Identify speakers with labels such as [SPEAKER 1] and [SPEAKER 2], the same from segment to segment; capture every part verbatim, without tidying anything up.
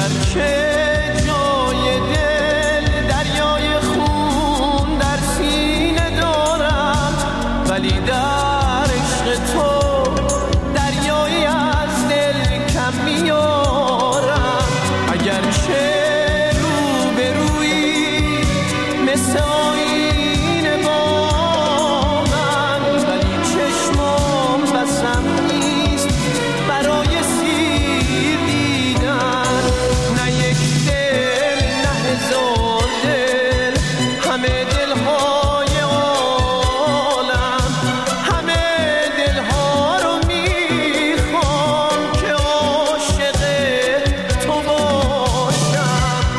[SPEAKER 1] اگرچه جای دل دریای خون در سینه دارم، ولی در عشق تو دریایی از دل کم میارم. اگرچه رو به روی مثل آینه با من، ولی چشمام بسم نیست برای سیر دیدن. نه یک دل نه هزار دل، همه دلهای عالم، همه دلها رو میخوام که عاشق تو باشم.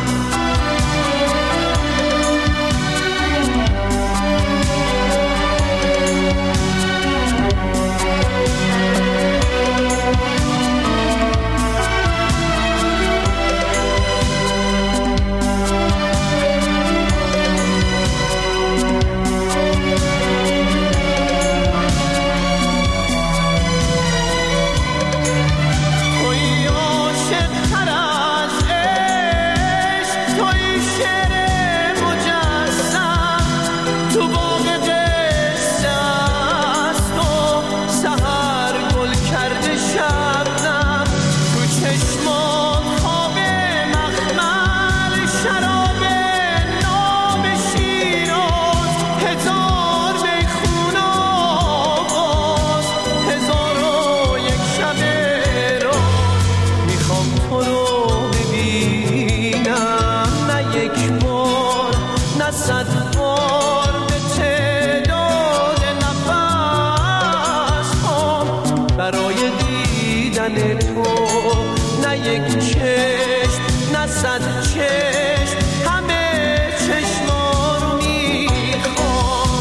[SPEAKER 1] توی عاشق تر از عشق، توی شعر مجسم، تو باغ قصه است و سحر گل کرده شبنم. تو چشمات خواب مخمل، شراب ناب شیراز، هزار میخونه آواز، هزار و یک شب راز. میخوام تو رو ببینم، نه یک بار نه صد بار، به تعداد نفس هم برای دیدن تو. نه یک چشم نه صد چشم، همه چشما رو میخوام.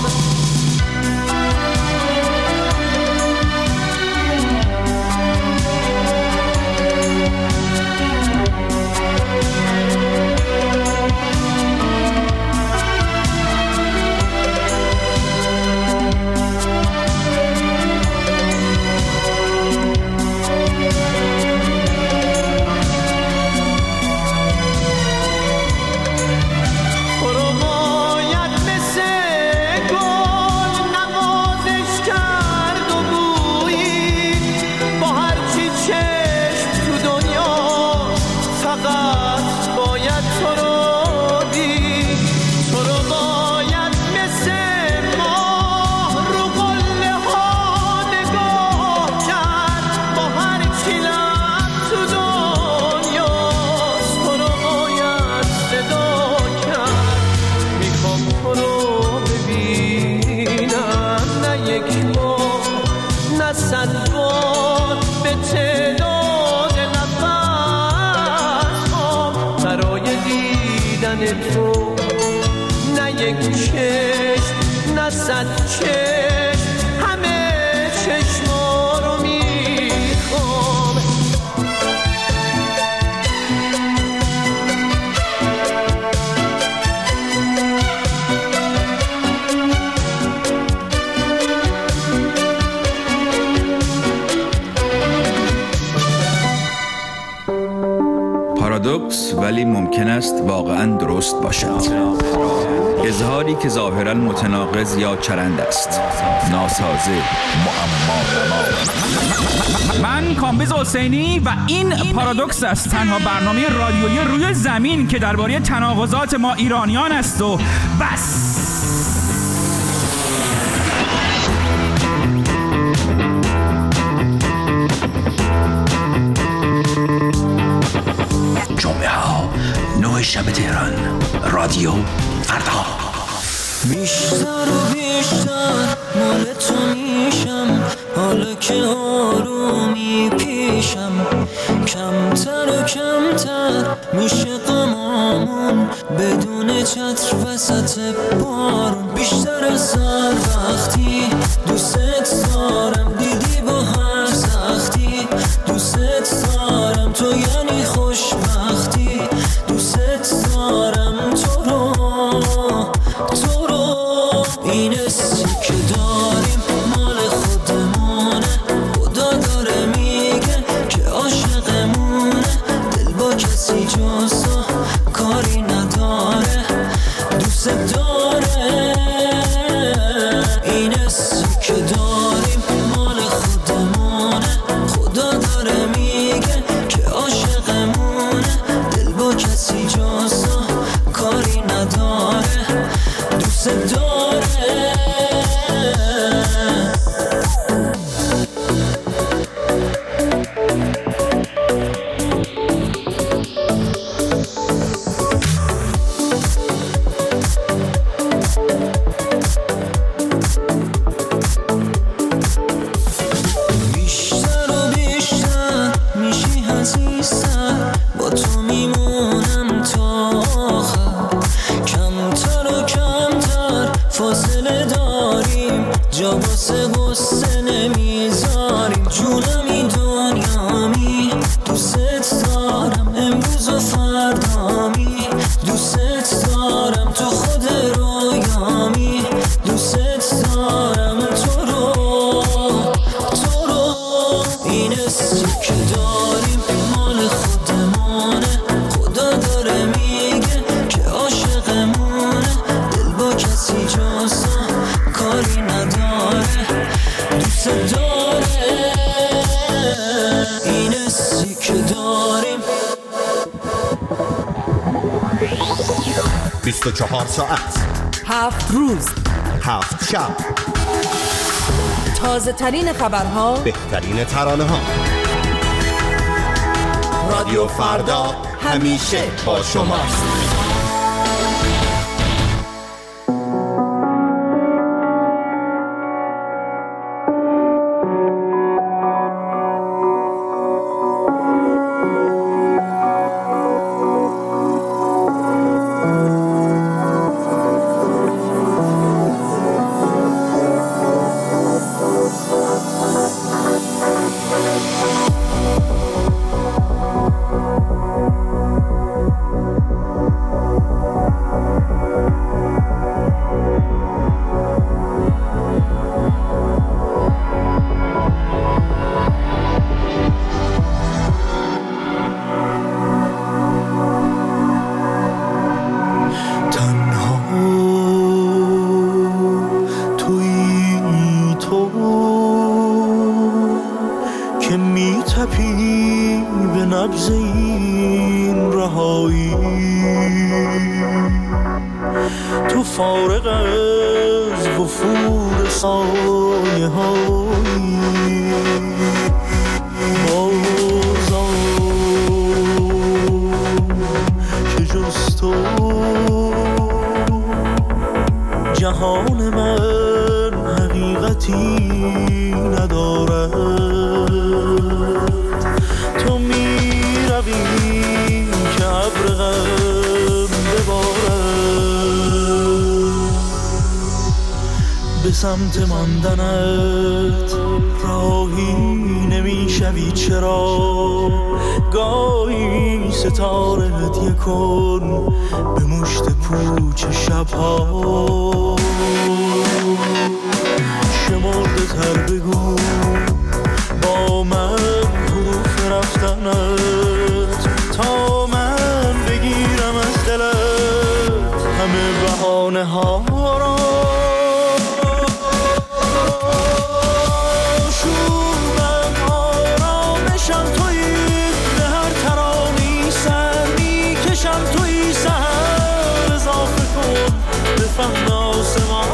[SPEAKER 1] تو رو باید مثل گل نوازش کرد و بویی، با هرچی چشم تو دنیا فقط باید تو رو دید. تو رو باید مثل ماه رو قله ها نگاه کرد، با هرچی لب تو دنیاست تو رو باید صدا کرد. میخوام تو رو ببینم، نه یک بار نه صد بار، به تعداد نفس هم برای دیدن تو. نه یک چشم نه صد چشم، همه چشما رو میخوام.
[SPEAKER 2] پارادوکس ولی ممکن است واقعاً درست باشد. اظهاری که ظاهراً متناقض یا چرند است، ناسازه، معما نما.
[SPEAKER 3] من کامبیز حسینی و این پارادوکس است، تنها برنامه رادیویی روی زمین که درباره تناقضات ما ایرانیان است و بس.
[SPEAKER 4] جمعه ها نه شب تهران، رادیو فردا.
[SPEAKER 5] بیشتر و بیشتر مال تو میشم، حالا که آرومی پیشم. کمتر و کمتر میشه غمامون، بدون چتر وسط بارون. بیشتر از هر وقتی دوست دارم، دیدی با هر سختی دوست دارم. تو یعنی خوشبختی، دوست دارم تو رو، تو رو. این حسی که داریم مال خودمونه، خدا داره میگه که عاشقمونه. دل با کسی جز تو کاری نداره، دوست داره. این حسی که داریم مال خودمونه، خدا داره میگه که عاشقمونه. دل با کسی جز تو کاری نداره، دوست داره.
[SPEAKER 6] بیست و چهار ساعت،
[SPEAKER 7] هفت روز،
[SPEAKER 6] هفت شب،
[SPEAKER 7] تازه ترین خبرها،
[SPEAKER 6] بهترین ترانه ها. رادیو فردا همیشه با شماست.
[SPEAKER 8] جهان من حقیقتی ندارد، تو می روی که ابر غم ببارد. به سمت ماندنت راهی نمی شوی، چرا گاهی ستاره هدیه کن به مشت پوچ شبها. شمرده تر بگو با من حروف رفتنت، تا من بگیرم از دلت همه بهانه ها را. شومم آرامشم تویی، به هر ترانی سر میکشم تویی. سهر اضافه کن به فهم آسمان.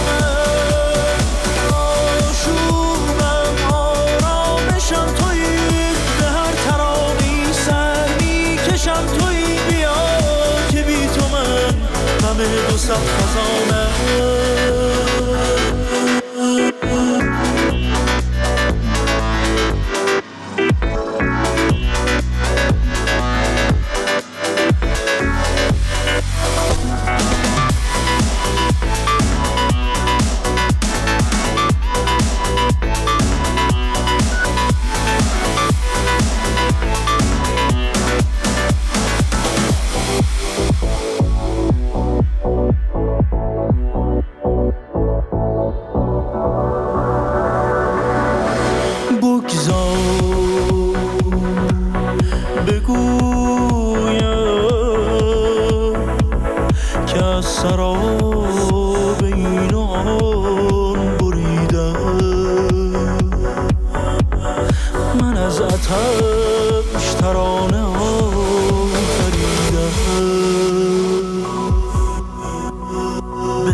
[SPEAKER 8] دو صد خزانه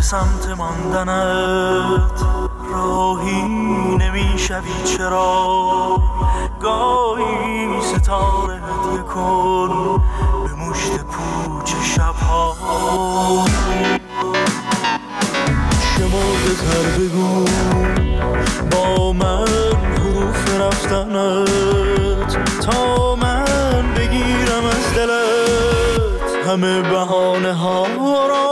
[SPEAKER 8] سمت ماندنت راهی نمیشوی چرا گاهی ستاره هدیه کن به مشت پوچ شبها شمرده تر بگو با من حروف رفتنت تا من بگیرم از دلت همه بهانه ها را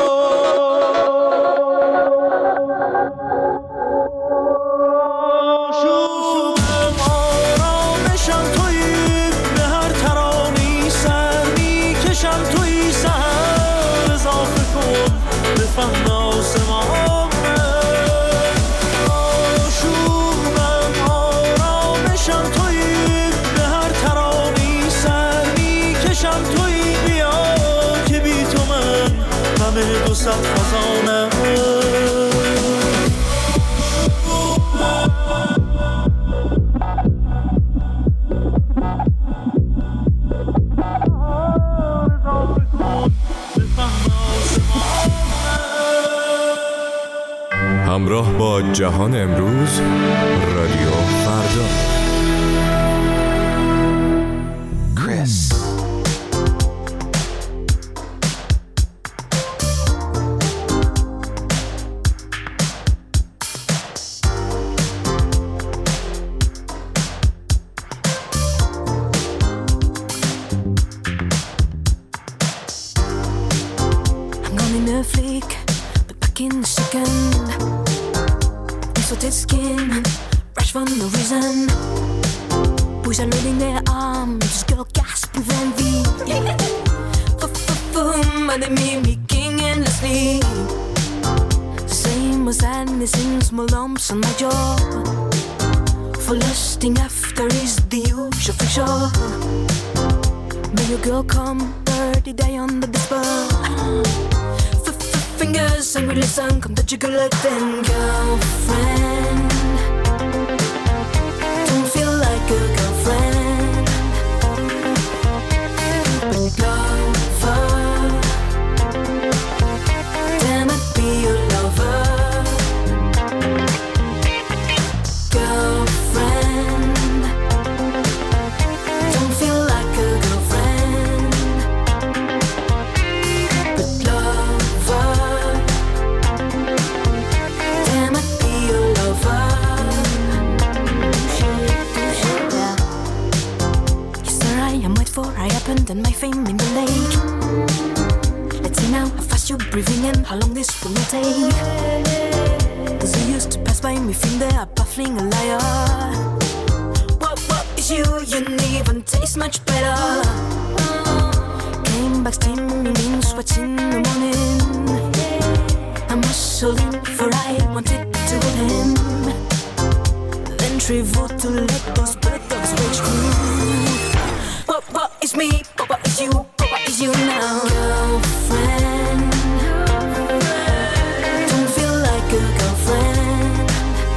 [SPEAKER 8] دو صد خزانه
[SPEAKER 9] همراه با جهان امروز رادیو فردا. کریس
[SPEAKER 10] skin, fresh from no reason. Boys are loading their arms, girl gasping with envy. F-f-f-boom, and they mimicking endlessly. Same as sadness in small lumps on my jaw. For lusting after is the usual fiction. May your girl come dirty day under the spell. Fingers and we listen, come touch your good then girlfriend. Don't feel like a girlfriend, but lover. Damn it, be your lover. Girlfriend, don't feel like a girlfriend, but lover. I happened and my fame in the lake. Let's see now how fast you're breathing and how long this will take. Cause you used to pass by me feeling there, baffling a liar. What, what is you? You didn't even taste much better. Came back steaming in sweats in the morning. I'm hustling for I wanted to hold him. Then trivial to let those bullets rage through. What, what is me? What, what is you? What, what is you now? Girlfriend, don't feel like a girlfriend,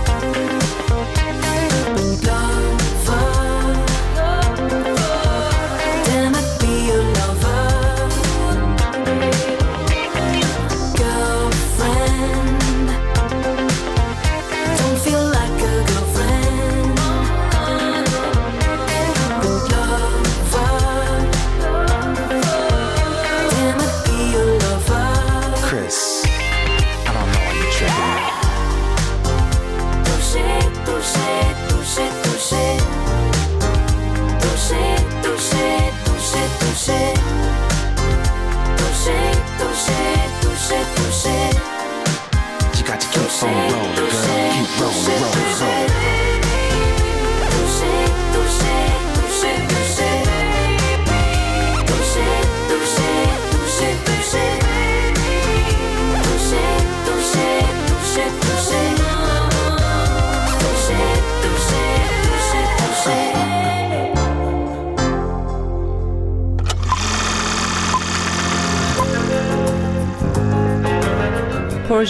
[SPEAKER 10] but lover. Damn, I'd be your lover. Girlfriend, don't feel like a girlfriend, but lover.
[SPEAKER 4] Chris, I don't know why you're tricking me.
[SPEAKER 10] Touché, touché, touché, touché. Touché, touché, touché, touché. Touché, touché, touché, touché.
[SPEAKER 4] You got to keep on rolling, girl. Keep rolling, rolling, rolling.
[SPEAKER 10] Touché, touché, touché, touché. Touché, touché, touché, touché.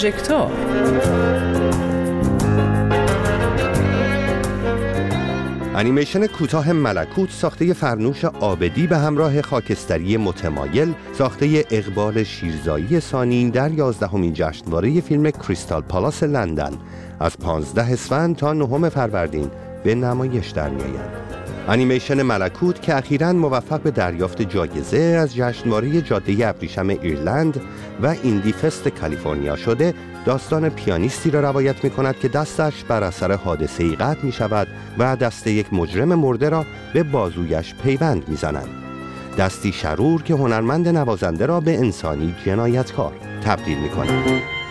[SPEAKER 11] پروژکتور
[SPEAKER 6] انیمیشن کوتاه ملکوت ساخته فرنوش عابدی به همراه خاکستری متمایل ساخته اقبال شیرزایی ثانی در یازدهمین جشنواره فیلم کریستال پالاس لندن از پانزده اسفند تا نهم فروردین به نمایش در می‌آید. انیمیشن ملکوت که اخیراً موفق به دریافت جایزه از جشنواره جاده ابریشم ایرلند و ایندی فست کالیفرنیا شده، داستان پیانیستی را روایت می‌کند که دستش بر اثر حادثه‌ای قطع می‌شود و دست یک مجرم مرده را به بازویش پیوند می‌زنند. دستی شرور که هنرمند نوازنده را به انسانی جنایتکار تبدیل می‌کند.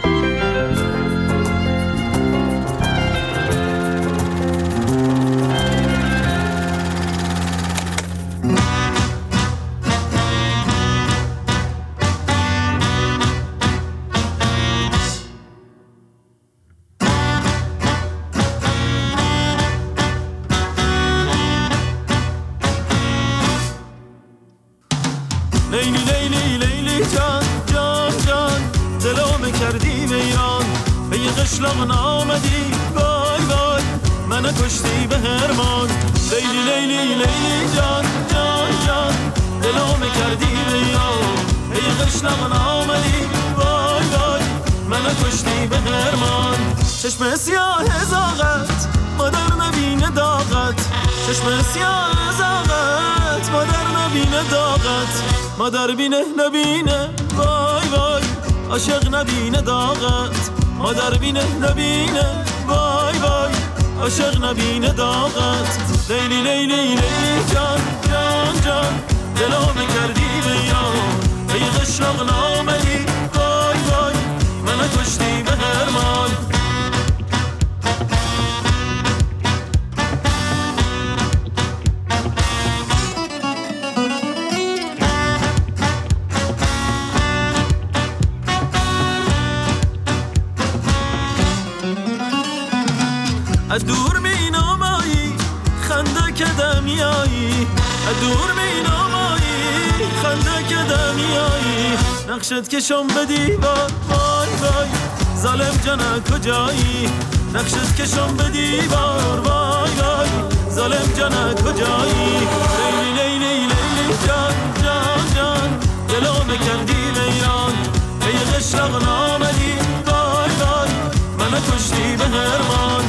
[SPEAKER 8] لیلی لیلی لیلی جان جان جان دلم کردی ویران به یه قشلاق آمدی وای وای من کشتی به هرمان لیلی لیلی لیلی جان جان جان دلم کردی ویران به یه قشلاق آمدی وای وای من کشتی به هرمان چشم سیاه زاغت مادر نبینه داغت چشم سیاه زاغت مادر نبینه داغت مادر بینه نبینه وای وای عاشق نبینه داغت مادر بینه نبینه وای وای عاشق نبینه داغت لیلی لیلی لیلی جان جان جان دلم کردی ویران به یه قشلاق نامدی وای وای من کشتی به هرمان از دور می نامایی خنده که دمیایی از دور می نامایی خنده که دمیایی نقشت کشم به دیوار وای وای ظالم جانه کجایی نقشت کشم به دیوار وای وای ظالم جانه کجایی لیلی لیلی لیلی جان جان جان دلم کردی ویران به یه قشلاق نامدی وای وای من کشتی به هرمان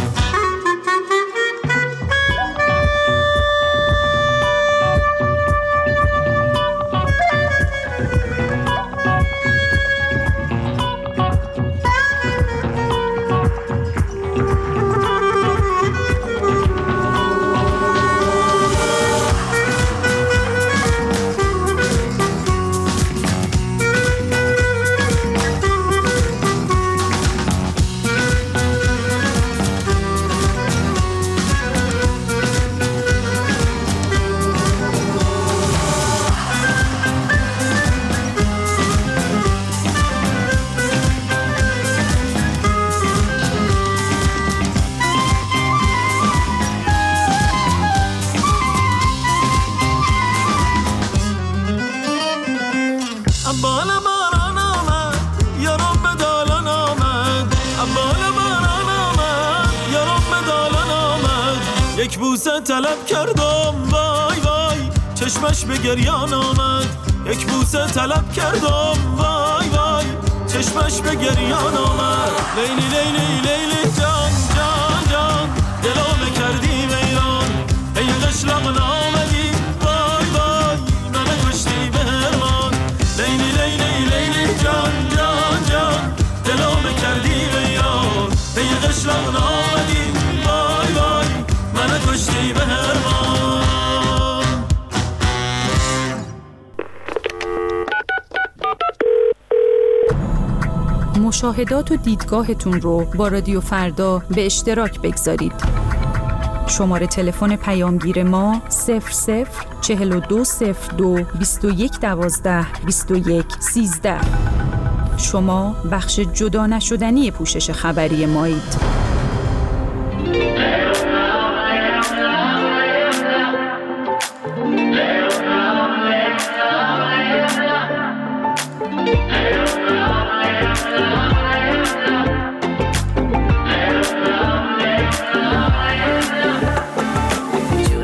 [SPEAKER 8] یک بوسه طلب کردم وای وای چشمش به گریان آمد یک بوسه طلب کردم وای وای چشمش به گریان آمد لیلی لیلی لیلی جان جان جان دلم کردی ویران ای قشلاق نامدی وای وای من کشتی به هرمان لیلی لیلی لیلی جان جان جان دلم کردی ویران ای قشلاق نامدی وای وای من کشتی به هرمان
[SPEAKER 11] مشاهدات و دیدگاهتون رو با رادیو فردا به اشتراک بگذارید. شماره تلفن پیامگیر ما صفر صفر چهل و دو صفر دو بیست و یک دوازده بیست و یک سیزده. شما بخش جدا نشدنی پوشش خبری مایید.
[SPEAKER 10] You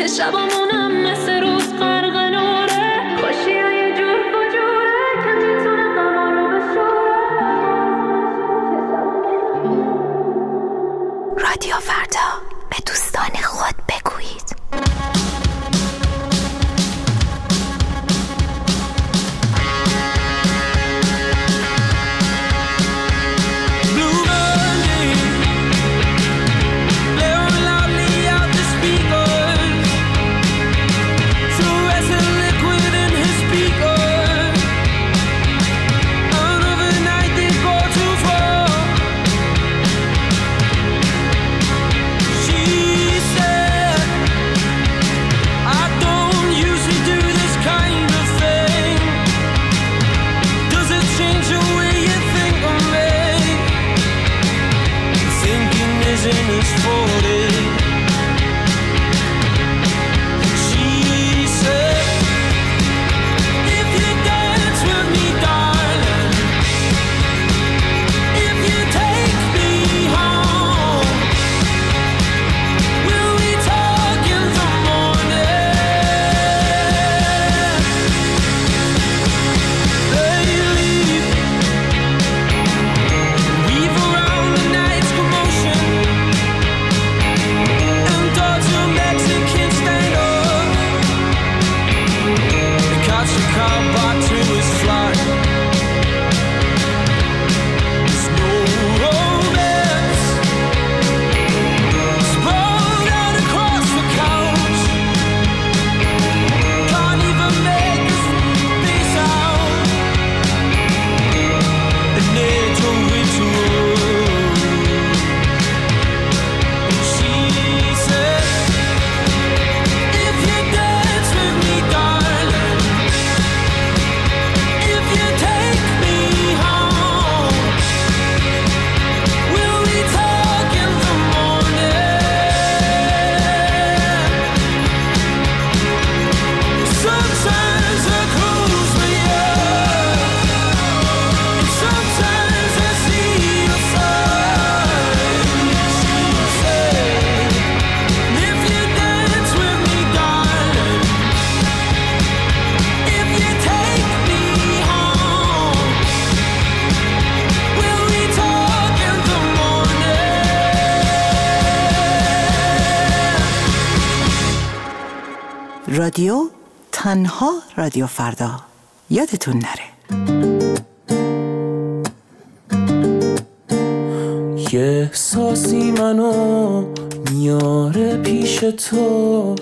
[SPEAKER 10] که شبامونم مثل روز غرق نوره، خوشی ها یه جور فجوره که میتونه غما رو بشوره.
[SPEAKER 12] رادیو فردا، به دوستان خود بگویید.
[SPEAKER 13] رادیو تنها رادیو فردا، یادتون نره.
[SPEAKER 8] یه احساسی منو میاره پیش تو،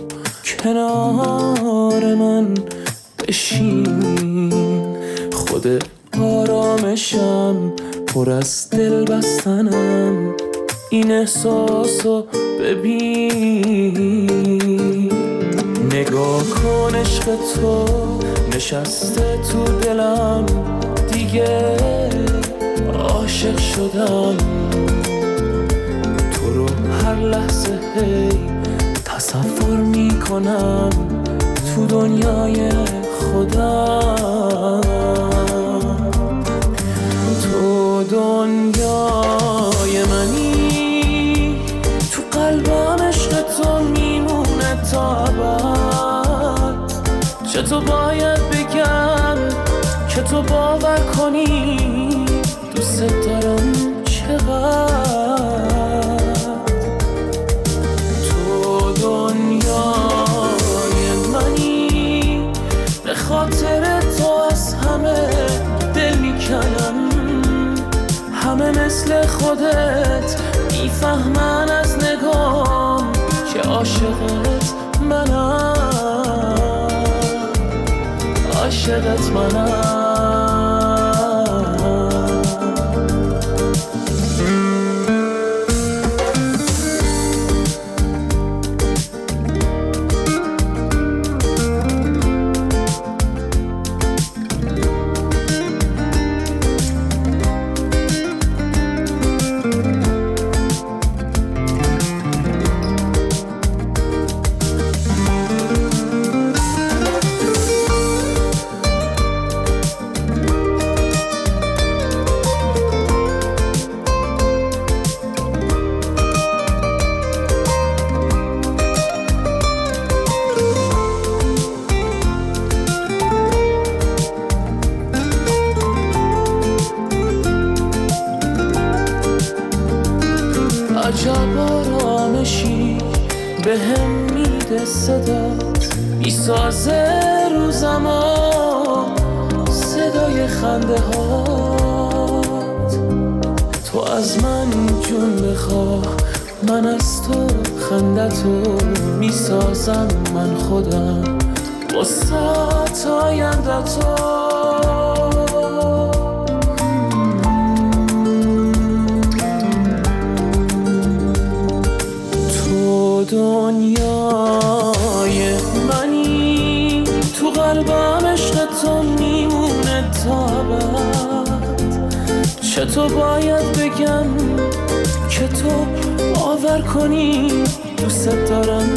[SPEAKER 8] کنار من بشین، خود آرامشم پر از دل بستنم، این احساسو ببین، نگاه کن عشق تو نشسته تو دلم، دیگه عاشق شدم، تو رو هر لحظه هی تصور میکنم تو دنیای خودم، تو دنیای منی، تو قلبم عشق تو میمونه تا ابد، چطور باید بگم که تو باور کنی دوست دارم چقدر، تو دنیای منی، به خاطر تو از همه دل میکنم، همه مثل خودت میفهمن از نگام که عاشقت منم، عاشقت منم.
[SPEAKER 14] عجب آرامشی به هم میده صدات، میسازه روزما صدای خنده هات. تو از من جون بخواه، من از تو خندتو میسازم من خودم واسه آینده تو. تو دنیای منی، تو قلبم عشق تو میمونه تا بعد. چطور باید بگم که تو باور کنی دوست دارم